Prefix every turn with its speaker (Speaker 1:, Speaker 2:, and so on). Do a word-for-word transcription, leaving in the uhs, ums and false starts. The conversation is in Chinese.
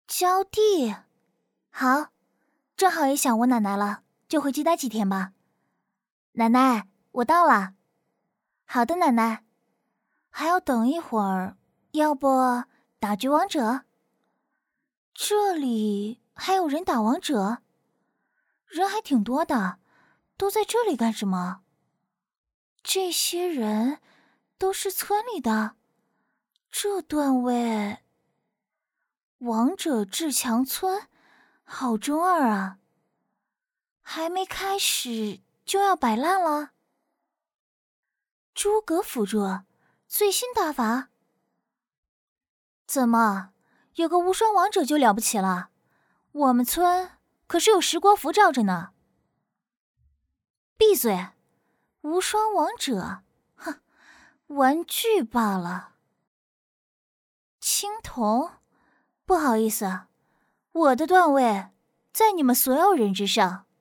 Speaker 1: 浇地，好，正好也想我奶奶了，就回去待几天吧。奶奶，我到了。好的，奶奶。还要等一会儿，要不打局王者？这里还有人打王者？人还挺多的，都在这里干什么？这些人都是村里的，这段位……王者至强村，好中二啊！还没开始就要摆烂了？诸葛辅助最新打法？怎么，有个无双王者就了不起了？我们村可是有十国符罩着呢。闭嘴！无双王者，哼，玩具罢了。青铜，不好意思，我的段位在你们所有人之上。